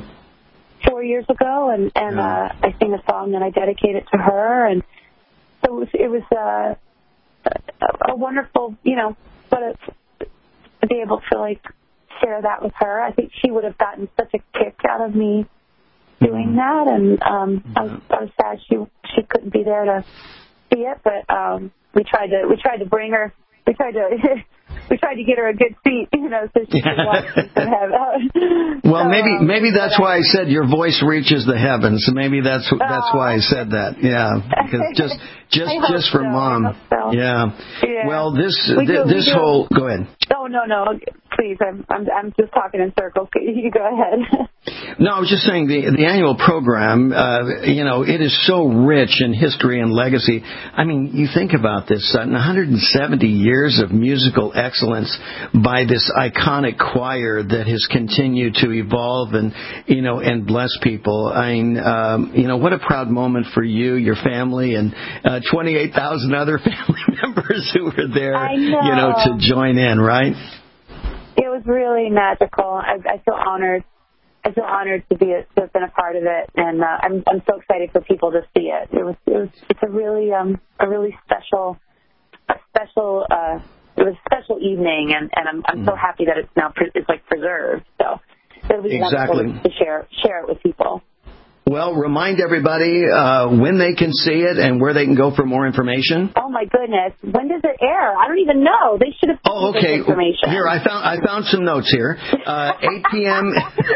mm. four years ago, and and yeah. uh, I sing a song and I dedicate it to her, and so it was it was uh, a, a wonderful, you know, but it's, to be able to like. share that with her. I think she would have gotten such a kick out of me doing that, and um, I, was, I was sad she she couldn't be there to see it. But um, we tried to we tried to bring her. We tried to we tried to get her a good seat, you know, so she could watch and have. Uh, well, so, maybe um, maybe that's why I said your voice reaches the heavens. Maybe that's that's uh, why I said that. Yeah, because just just just for so. mom. So. Yeah. yeah. Well, this we th- do, this whole go ahead. Oh no no. Please, I'm, I'm I'm just talking in circles. You go ahead. No, I was just saying the the annual program, uh, you know, it is so rich in history and legacy. I mean, you think about this, Sutton, one hundred seventy years of musical excellence by this iconic choir that has continued to evolve and, you know, and bless people. I mean, um, you know, what a proud moment for you, your family, and uh, twenty-eight thousand other family members who were there, I know. you know, to join in, right? It was really magical. I, I feel honored. I feel honored to be a, to have been a part of it, and uh, I'm I'm so excited for people to see it. It was it was it's a really um a really special a special uh it was a special evening, and, and I'm I'm so happy that it's now pre- it's like preserved. So it'll be exactly. wonderful to share share it with people. Well, remind everybody uh, when they can see it and where they can go for more information. Oh my goodness, when does it air? I don't even know. They should have. Oh, okay. This information. Here, I found I found some notes here. Uh, eight p.m.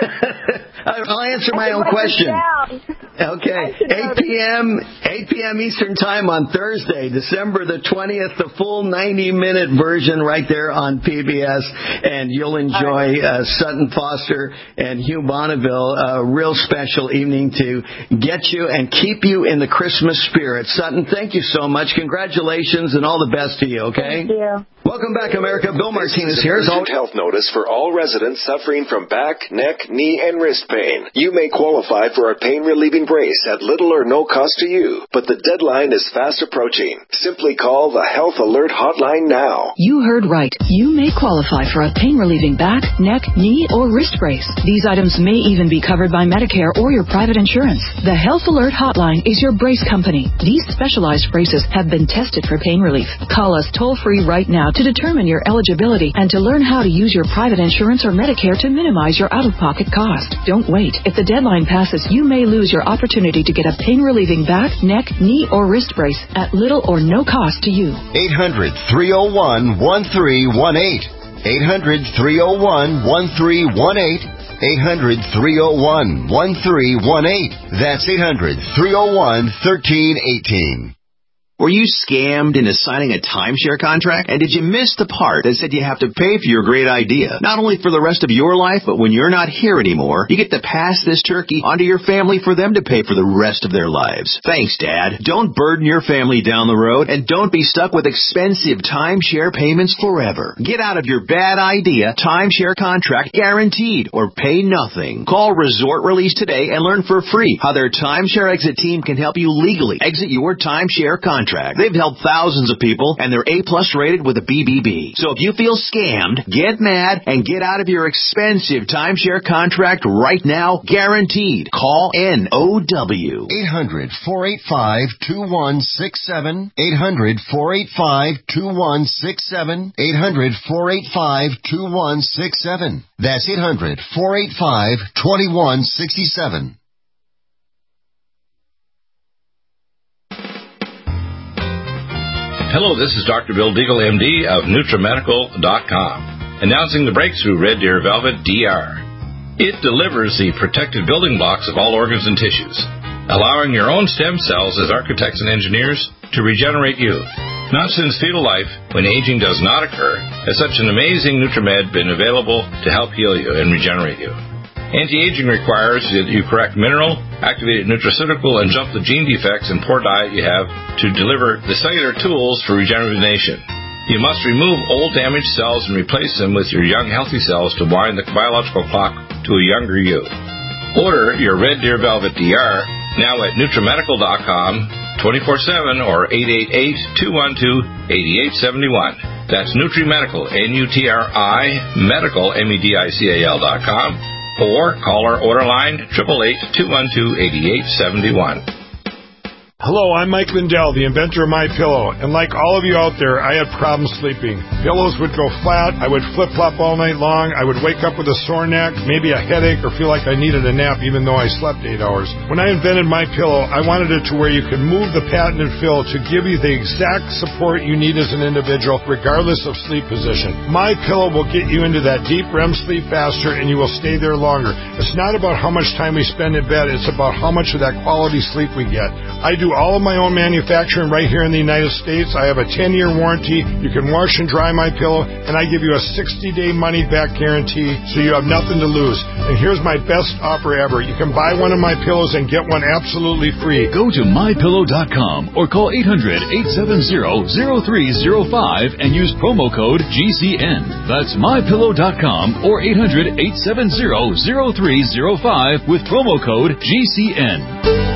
I'll answer my own question. Okay, eight p.m. eight p.m. Eastern Time on Thursday, December the twentieth. The full ninety-minute version right there on P B S, and you'll enjoy uh, Sutton Foster and Hugh Bonneville. A real special evening to get you and keep you in the Christmas spirit. Sutton, thank you so much. Congratulations and all the best to you, okay? Thank you. Welcome back, America. Bill Martinez here. This is an urgent health notice for all residents suffering from back, neck, knee, and wrist pain. You may qualify for a pain-relieving brace at little or no cost to you, but the deadline is fast approaching. Simply call the Health Alert Hotline now. You heard right. You may qualify for a pain-relieving back, neck, knee, or wrist brace. These items may even be covered by Medicare or your private insurance. The Health Alert Hotline is your brace company. These specialized braces have been tested for pain relief. Call us toll-free right now to determine your eligibility and to learn how to use your private insurance or Medicare to minimize your out-of-pocket cost. Don't wait. If the deadline passes, you may lose your opportunity to get a pain-relieving back, neck, knee, or wrist brace at little or no cost to you. eight hundred, three oh one, one three one eight. eight hundred, three oh one, one three one eight. eight hundred, three oh one, one three one eight. That's eight hundred, three oh one, one three one eight. Were you scammed into signing a timeshare contract? And did you miss the part that said you have to pay for your great idea? Not only for the rest of your life, but when you're not here anymore, you get to pass this turkey onto your family for them to pay for the rest of their lives. Thanks, Dad. Don't burden your family down the road, and don't be stuck with expensive timeshare payments forever. Get out of your bad idea timeshare contract guaranteed, or pay nothing. Call Resort Release today and learn for free how their timeshare exit team can help you legally exit your timeshare contract. They've helped thousands of people, and they're A-plus rated with a B B B. So if you feel scammed, get mad and get out of your expensive timeshare contract right now, guaranteed. Call N O W. eight hundred, four eight five, two one six seven. eight hundred, four eight five, two one six seven. eight hundred, four eight five, two one six seven. That's eight hundred, four eight five, two one six seven. Hello, this is Doctor Bill Deagle, M D of NutriMedical dot com, announcing the breakthrough Red Deer Velvet D R. It delivers the protected building blocks of all organs and tissues, allowing your own stem cells as architects and engineers to regenerate you. Not since fetal life, when aging does not occur, has such an amazing NutriMed been available to help heal you and regenerate you. Anti-aging requires that you correct mineral, activated nutraceutical, and jump the gene defects and poor diet you have to deliver the cellular tools for regeneration. You must remove old damaged cells and replace them with your young healthy cells to wind the biological clock to a younger you. Order your Red Deer Velvet D R now at NutriMedical dot com, twenty-four seven or eight eight eight, two one two, eight eight seven one. That's NutriMedical, N U T R I, Medical, M E D I C A L dot com. Or call our order line, eight eight eight, two one two, eight eight seven one. Hello, I'm Mike Lindell, the inventor of MyPillow, and like all of you out there, I had problems sleeping. Pillows would go flat, I would flip-flop all night long, I would wake up with a sore neck, maybe a headache, or feel like I needed a nap even though I slept eight hours. When I invented MyPillow, I wanted it to where you could move the patented fill to give you the exact support you need as an individual, regardless of sleep position. MyPillow will get you into that deep R E M sleep faster, and you will stay there longer. It's not about how much time we spend in bed, it's about how much of that quality sleep we get. I do all of my own manufacturing right here in the United States. I have a ten-year warranty. You can wash and dry my pillow, and I give you a sixty-day money-back guarantee, so you have nothing to lose. And here's my best offer ever. You can buy one of my pillows and get one absolutely free. Go to My Pillow dot com or call eight hundred, eight seven zero, zero three zero five and use promo code G C N. That's My Pillow dot com or eight hundred, eight seven zero, zero three zero five with promo code G C N.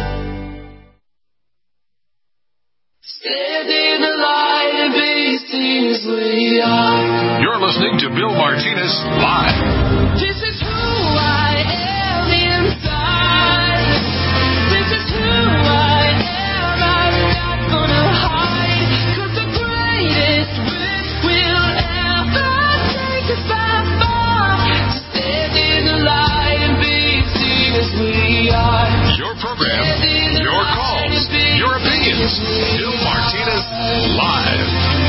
Standing alive and be seen as we are. You're listening to Bill Martinez Live. This is who I am inside. This is who I am. I'm not gonna hide. 'Cause the greatest risk will ever take us by far. Standing alive and be seen as we are. Your program, your calls, your opinions. Bill Martinez Live.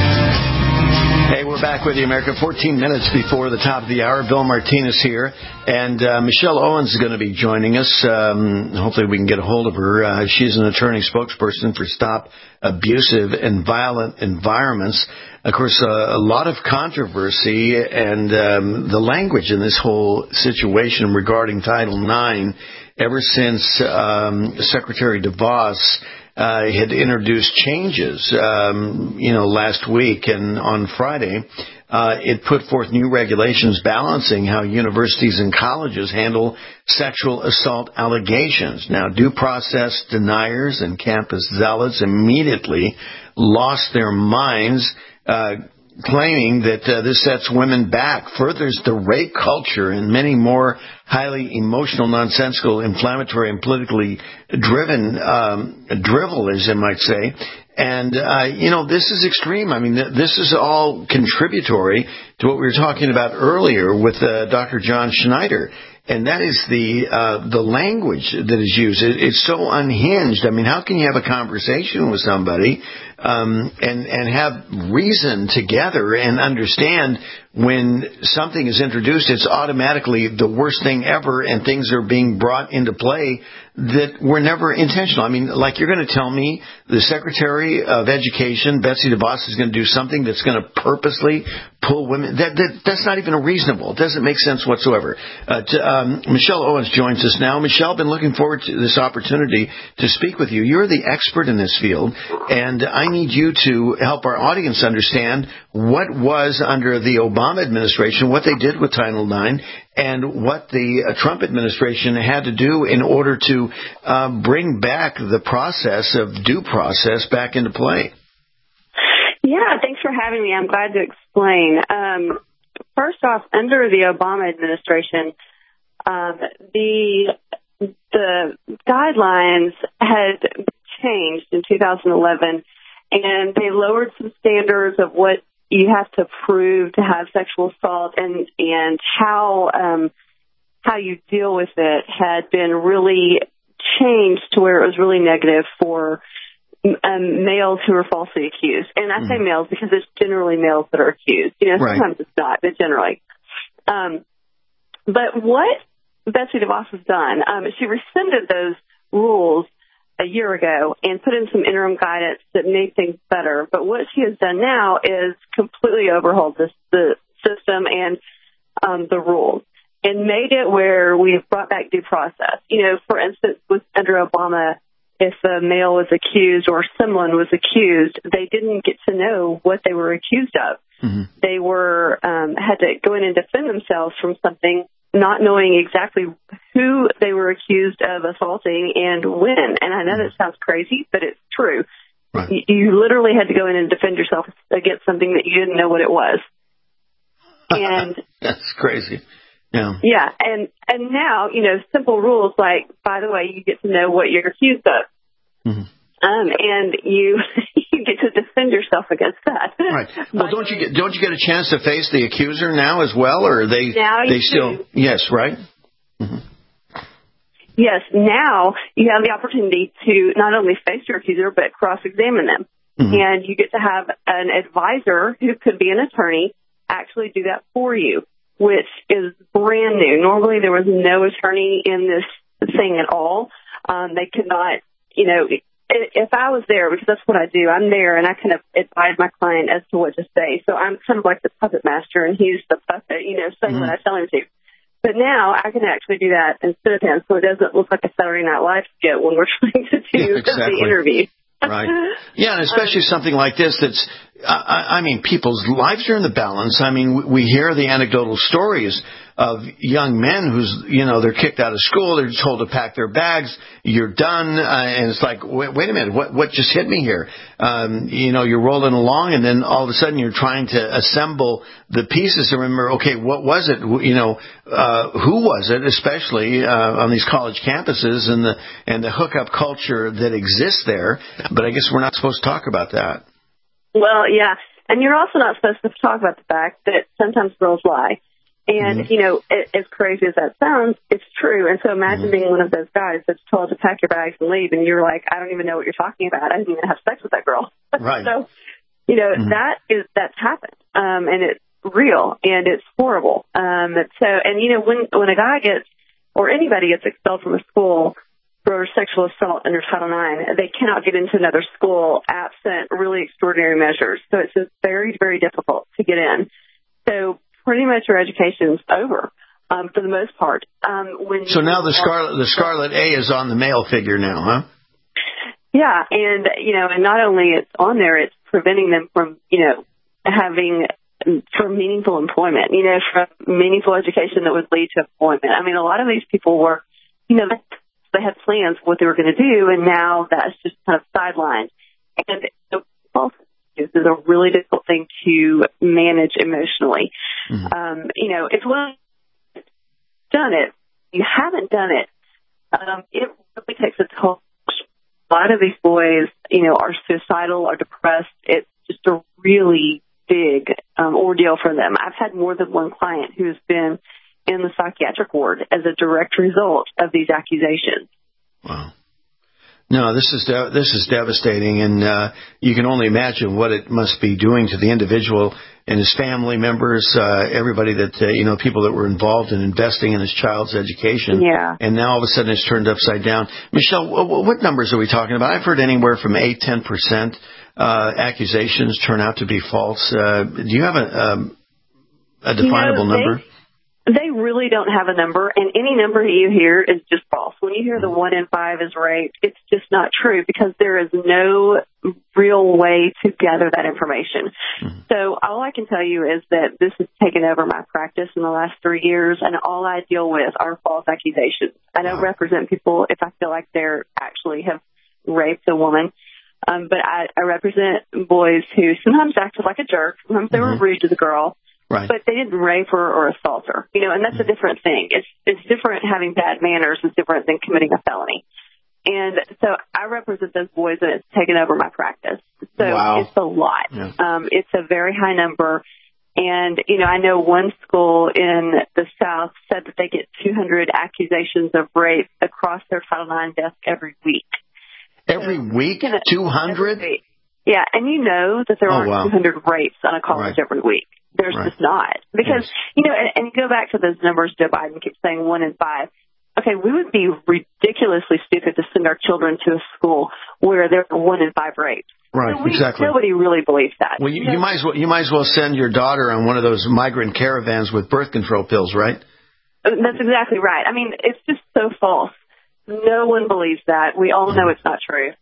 Hey, we're back with you, America. fourteen minutes before the top of the hour. Bill Martinez here. And uh, Michelle Owens is going to be joining us. Um, hopefully we can get a hold of her. Uh, she's an attorney spokesperson for Stop Abusive and Violent Environments. Of course, uh, a lot of controversy and um, the language in this whole situation regarding Title nine ever since um, Secretary DeVos Uh, had introduced changes, um, you know, last week, and on Friday, uh, it put forth new regulations balancing how universities and colleges handle sexual assault allegations. Now, due process deniers and campus zealots immediately lost their minds, uh, claiming that uh, this sets women back, furthers the rape culture, and many more highly emotional, nonsensical, inflammatory, and politically driven um, drivel, as you might say. And, uh, you know, this is extreme. I mean, th- this is all contributory to what we were talking about earlier with uh, Doctor John Schneider. And that is the uh, the language that is used. It, it's so unhinged. I mean, how can you have a conversation with somebody um, and and have reason together and understand when something is introduced, it's automatically the worst thing ever, and things are being brought into play that were never intentional. I mean, like you're going to tell me the Secretary of Education, Betsy DeVos, is going to do something that's going to purposely pull women. That, that that's not even reasonable. It doesn't make sense whatsoever. Uh, to, um, Michelle Owens joins us now. Michelle, I've been looking forward to this opportunity to speak with you. You're the expert in this field, and I need you to help our audience understand what was under the Obama administration, what they did with Title nine, and what the uh, Trump administration had to do in order to uh, bring back the process of due process back into play. Yeah, thanks for having me. I'm glad to explain. Um, first off, under the Obama administration, um, the the guidelines had changed in two thousand eleven, and they lowered some standards of what you have to prove to have sexual assault, and and how um, how you deal with it had been really changed to where it was really negative for um, males who are falsely accused. And I say Mm-hmm. males because it's generally males that are accused. You know, Right. sometimes it's not, but generally. Um, but what Betsy DeVos has done, um, she rescinded those rules a year ago and put in some interim guidance that made things better. But what she has done now is completely overhauled this, the system and um, the rules and made it where we've brought back due process. You know, for instance, with under Obama, if a male was accused or someone was accused, they didn't get to know what they were accused of. Mm-hmm. They were um, had to go in and defend themselves from something, not knowing exactly who they were accused of assaulting and when. And I know that sounds crazy, but it's true. Right. You, you literally had to go in and defend yourself against something that you didn't know what it was. And That's crazy. Yeah. yeah, and and now, you know, simple rules like, by the way, you get to know what you're accused of. Mm-hmm. Um, and you you get to defend yourself against that. Right. Well, don't you get don't you get a chance to face the accuser now as well, or are they Now you they still do. yes, right? Mm-hmm. Yes, now you have the opportunity to not only face your accuser, but cross-examine them. Mm-hmm. And you get to have an advisor who could be an attorney actually do that for you, which is brand new. Normally there was no attorney in this thing at all. Um, they could not, you know, if I was there, because that's what I do, I'm there and I kind of advise my client as to what to say. So I'm kind of like the puppet master and he's the puppet, you know, saying Mm-hmm. what I tell him to. But now I can actually do that instead of him, so it doesn't look like a Saturday Night Live skit when we're trying to do Yeah, exactly. the interview. Right. Yeah, and especially something like this that's, I, I mean, people's lives are in the balance. I mean, we hear the anecdotal stories of young men who's, you know, they're kicked out of school, they're told to pack their bags, you're done, uh, and it's like, wait, wait a minute, what what just hit me here? Um, you know, you're rolling along, and then all of a sudden you're trying to assemble the pieces and remember, okay, what was it? You know, uh, who was it, especially uh, on these college campuses and the and the hookup culture that exists there. But I guess we're not supposed to talk about that. Well, yeah. And you're also not supposed to talk about the fact that sometimes girls lie. And, Mm-hmm. you know, it, as crazy as that sounds, it's true. And so imagine Mm-hmm. being one of those guys that's told to pack your bags and leave, and you're like, I don't even know what you're talking about. I didn't even have sex with that girl. Right. So, you know, Mm-hmm. that is, that's happened. Um, and it's real, and it's horrible. Um, so, and, you know, when, when a guy gets, or anybody gets expelled from a school for sexual assault under Title nine, they cannot get into another school absent really extraordinary measures. So it's just very, very difficult to get in. So pretty much your education's over um, for the most part. Um, when So you now the are- Scarlet the Scarlet A is on the male figure now, huh? Yeah, and, you know, and not only it's on there, it's preventing them from, you know, having from meaningful employment, you know, from meaningful education that would lead to employment. I mean, a lot of these people were, you know, they had plans for what they were going to do, and now that's just kind of sidelined. And the false is a really difficult thing to manage emotionally. Mm-hmm. Um, you know, if one done it, you haven't done it, um, it really takes a toll. A lot of these boys, you know, are suicidal, are depressed. It's just a really big um, ordeal for them. I've had more than one client who's been in the psychiatric ward as a direct result of these accusations. Wow. No, this is de- this is devastating, and uh, you can only imagine what it must be doing to the individual and his family members, uh, everybody that uh, you know, people that were involved in investing in his child's education. Yeah. And now all of a sudden it's turned upside down. Michelle, w- what numbers are we talking about? I've heard anywhere from eight, ten percent uh, accusations turn out to be false. Uh, do you have a um, a definable You know, they- number? They really don't have a number, and any number you hear is just false. When you hear the one in five is raped, it's just not true because there is no real way to gather that information. Mm-hmm. So all I can tell you is that this has taken over my practice in the last three years, and all I deal with are false accusations. I don't represent people if I feel like they're actually have raped a woman. Um, but I, I represent boys who sometimes acted like a jerk. Sometimes they were rude to the girl. Right. But they didn't rape her or assault her, you know, and that's a different thing. It's it's different having bad manners is different than committing a felony. And so I represent those boys, and it's taken over my practice. So Wow. it's a lot. Yeah. Um, it's a very high number. And, you know, I know one school in the South said that they get two hundred accusations of rape across their Title nine desk every week. Every every week, two hundred? Yeah, and you know that there Oh, aren't wow. two hundred rapes on a college Right. every week. There's Right. just not. Because, you know, and, and you go back to those numbers Joe Biden keeps saying, one in five. Okay, we would be ridiculously stupid to send our children to a school where there are one in five rapes. Right, So we, exactly. Nobody really believes that. Well, you, you might as well you might as well send your daughter on one of those migrant caravans with birth control pills, right? That's exactly right. I mean, it's just so false. No one believes that. We all know it's not true.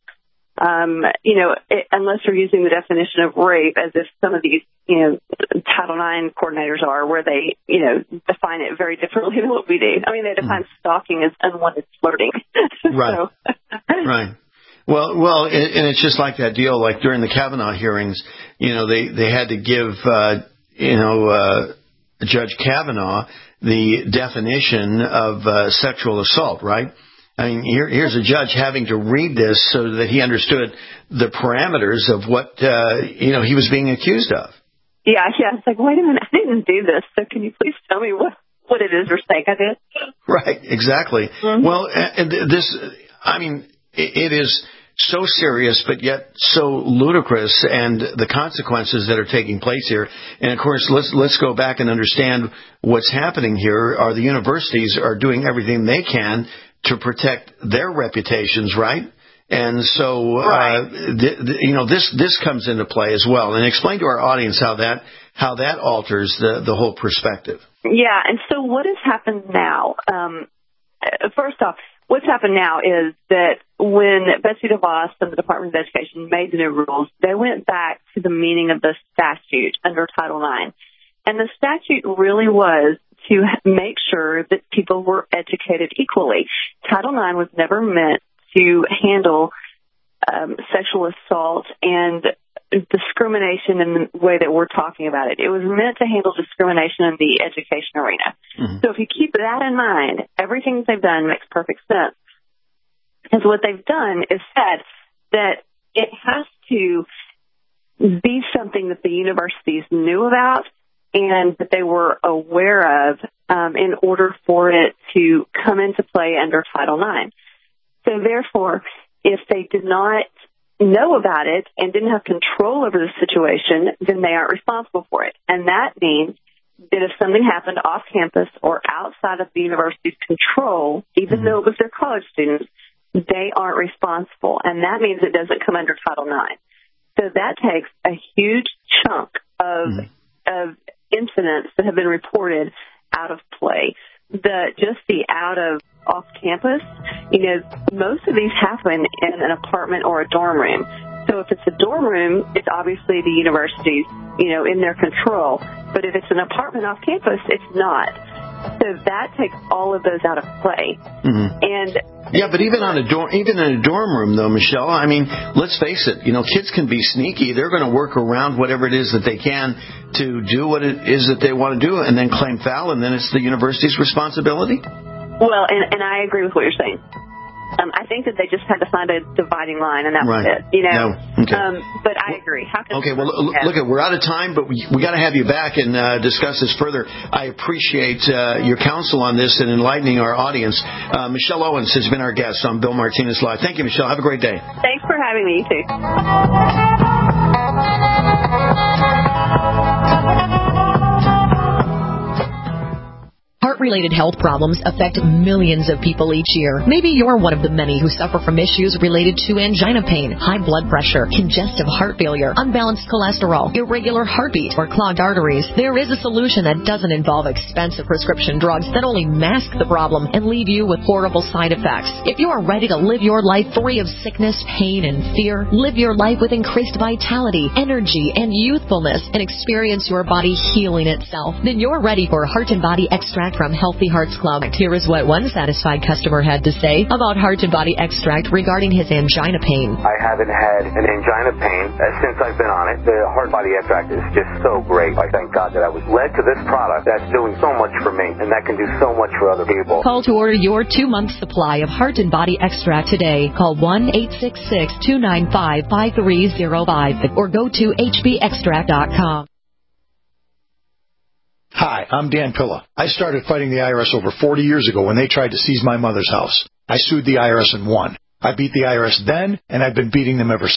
Um, you know, it, unless you're using the definition of rape as if some of these, you know, Title nine coordinators are, where they, you know, define it very differently than what we do. I mean, they define mm. stalking as unwanted flirting. Right. so. Right. Well, well, and and it's just like that deal. Like during the Kavanaugh hearings, you know, they they had to give, uh, you know, uh, Judge Kavanaugh the definition of uh, sexual assault, right? I mean, here, here's a judge having to read this so that he understood the parameters of what, uh, you know, he was being accused of. Yeah, yeah. It's like, wait a minute, I didn't do this, so can you please tell me what, what it is you're saying I did? Right, exactly. Mm-hmm. Well, and this, I mean, it is so serious, but yet so ludicrous, and the consequences that are taking place here. And of course, let's let's go back and understand what's happening here. Are the universities are doing everything they can to protect their reputations, right? And so, right. uh, th- th- you know, this this comes into play as well. And explain to our audience how that how that alters the the whole perspective. Yeah, and so what has happened now? Um, first off, what's happened now is that when Betsy DeVos and the Department of Education made the new rules, they went back to the meaning of the statute under Title nine. And the statute really was to make sure that people were educated equally. Title nine was never meant to handle um, sexual assault and discrimination in the way that we're talking about it. It was meant to handle discrimination in the education arena. Mm-hmm. So if you keep that in mind, everything they've done makes perfect sense. Because what they've done is said that it has to be something that the universities knew about and that they were aware of um, in order for it to come into play under Title nine. So therefore, if they did not know about it and didn't have control over the situation, then they aren't responsible for it. And that means that if something happened off campus or outside of the university's control, even mm-hmm. though it was their college students, they aren't responsible. And that means it doesn't come under Title nine. So that takes a huge chunk of mm-hmm. of incidents that have been reported out of play. The just the out of off campus, you know, most of these happen in an apartment or a dorm room. So if it's a dorm room, it's obviously the university's, you know, in their control. But if it's an apartment off campus, it's not. So that takes all of those out of play. Mm-hmm. And yeah, but even on a dorm, even in a dorm room, though, Michelle, I mean, let's face it. You know, kids can be sneaky. They're going to work around whatever it is that they can to do what it is that they want to do, and then claim foul, and then it's the university's responsibility. Well, and, and I agree with what you're saying. Um, I think that they just had to find a dividing line, and that right. was it. You know, no. okay. um, but I agree. How can okay, well, look, look, we're out of time, but we we got to have you back and uh, discuss this further. I appreciate uh, your counsel on this and enlightening our audience. Uh, Michelle Owens has been our guest on Bill Martinez Live. Thank you, Michelle. Have a great day. Thanks for having me. You too. Heart-related health problems affect millions of people each year. Maybe you're one of the many who suffer from issues related to angina pain, high blood pressure, congestive heart failure, unbalanced cholesterol, irregular heartbeat, or clogged arteries. There is a solution that doesn't involve expensive prescription drugs that only mask the problem and leave you with horrible side effects. If you are ready to live your life free of sickness, pain, and fear, live your life with increased vitality, energy, and youthfulness, and experience your body healing itself, then you're ready for Heart and Body Extract from Healthy Hearts Club. Here is what one satisfied customer had to say about Heart and Body Extract regarding his angina pain. I haven't had an angina pain since I've been on it. The Heart Body Extract is just so great. I thank God that I was led to this product that's doing so much for me, and that can do so much for other people. Call to order your two-month supply of Heart and Body Extract today. Call one eight six six, two nine five, five three zero five or go to h b extract dot com. Hi, I'm Dan Pilla. I started fighting the I R S over forty years ago when they tried to seize my mother's house. I sued the I R S and won. I beat the I R S then, and I've been beating them ever since.